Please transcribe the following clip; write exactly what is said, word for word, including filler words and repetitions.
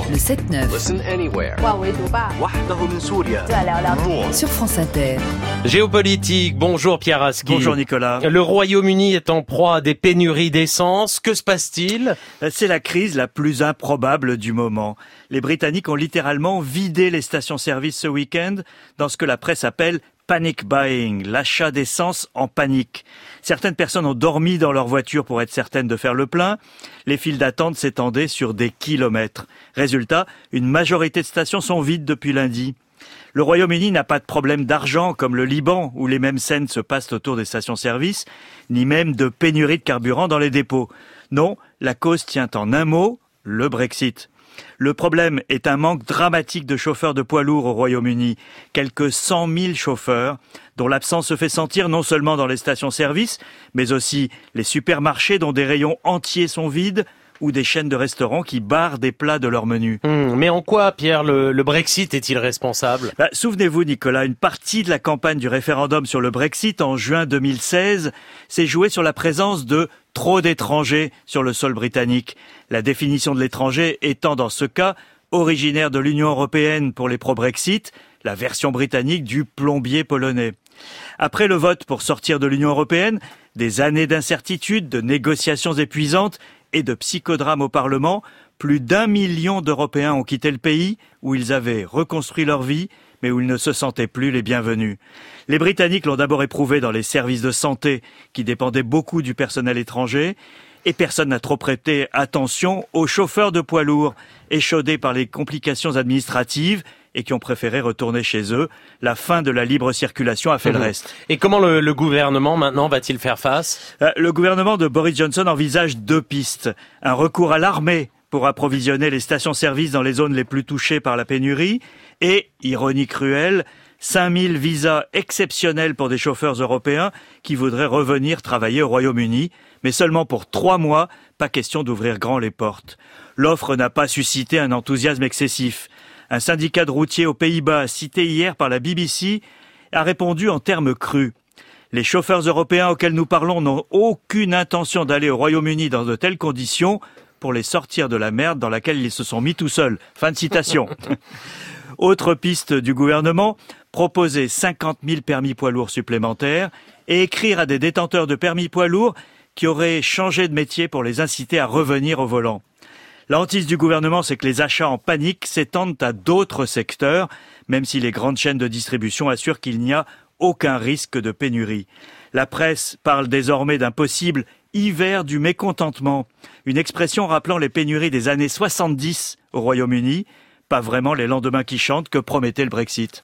Le sept neuf. Listen anywhere. Sur France Inter. Géopolitique, bonjour Pierre Aski. Bonjour Nicolas. Le Royaume-Uni est en proie à des pénuries d'essence. Que se passe-t-il ? C'est la crise la plus improbable du moment. Les Britanniques ont littéralement vidé les stations-service ce week-end dans ce que la presse appelle panic buying, l'achat d'essence en panique. Certaines personnes ont dormi dans leur voiture pour être certaines de faire le plein. Les files d'attente s'étendaient sur des kilomètres. Résultat, une majorité de stations sont vides depuis lundi. Le Royaume-Uni n'a pas de problème d'argent comme le Liban, où les mêmes scènes se passent autour des stations-service, ni même de pénurie de carburant dans les dépôts. Non, la cause tient en un mot, le Brexit. Le problème est un manque dramatique de chauffeurs de poids lourds au Royaume-Uni. Quelques cent mille chauffeurs, dont l'absence se fait sentir non seulement dans les stations-service, mais aussi les supermarchés dont des rayons entiers sont vides, ou des chaînes de restaurants qui barrent des plats de leur menu. Hum, mais en quoi, Pierre, le, le Brexit est-il responsable ? Bah, souvenez-vous, Nicolas, une partie de la campagne du référendum sur le Brexit en juin deux mille seize s'est jouée sur la présence de trop d'étrangers sur le sol britannique. La définition de l'étranger étant dans ce cas originaire de l'Union européenne pour les pro-Brexit, la version britannique du plombier polonais. Après le vote pour sortir de l'Union européenne, des années d'incertitude, de négociations épuisantes et de psychodrames au Parlement, plus d'un million d'Européens ont quitté le pays où ils avaient reconstruit leur vie, mais où ils ne se sentaient plus les bienvenus. Les Britanniques l'ont d'abord éprouvé dans les services de santé, qui dépendaient beaucoup du personnel étranger, et personne n'a trop prêté attention aux chauffeurs de poids lourds, échaudés par les complications administratives, et qui ont préféré retourner chez eux. La fin de la libre circulation a fait mmh. le reste. Et comment le, le gouvernement, maintenant, va-t-il faire face ? Le gouvernement de Boris Johnson envisage deux pistes. Un recours à l'armée pour approvisionner les stations-service dans les zones les plus touchées par la pénurie. Et, ironie cruelle, cinq mille visas exceptionnels pour des chauffeurs européens qui voudraient revenir travailler au Royaume-Uni. Mais seulement pour trois mois, pas question d'ouvrir grand les portes. L'offre n'a pas suscité un enthousiasme excessif. Un syndicat de routiers aux Pays-Bas, cité hier par la B B C, a répondu en termes crus. Les chauffeurs européens auxquels nous parlons n'ont aucune intention d'aller au Royaume-Uni dans de telles conditions pour les sortir de la merde dans laquelle ils se sont mis tout seuls. Fin de citation. Autre piste du gouvernement, proposer cinquante mille permis poids lourds supplémentaires et écrire à des détenteurs de permis poids lourds qui auraient changé de métier pour les inciter à revenir au volant. La hantise du gouvernement, c'est que les achats en panique s'étendent à d'autres secteurs, même si les grandes chaînes de distribution assurent qu'il n'y a aucun risque de pénurie. La presse parle désormais d'un possible hiver du mécontentement, une expression rappelant les pénuries des années soixante-dix au Royaume-Uni, pas vraiment les lendemains qui chantent que promettait le Brexit.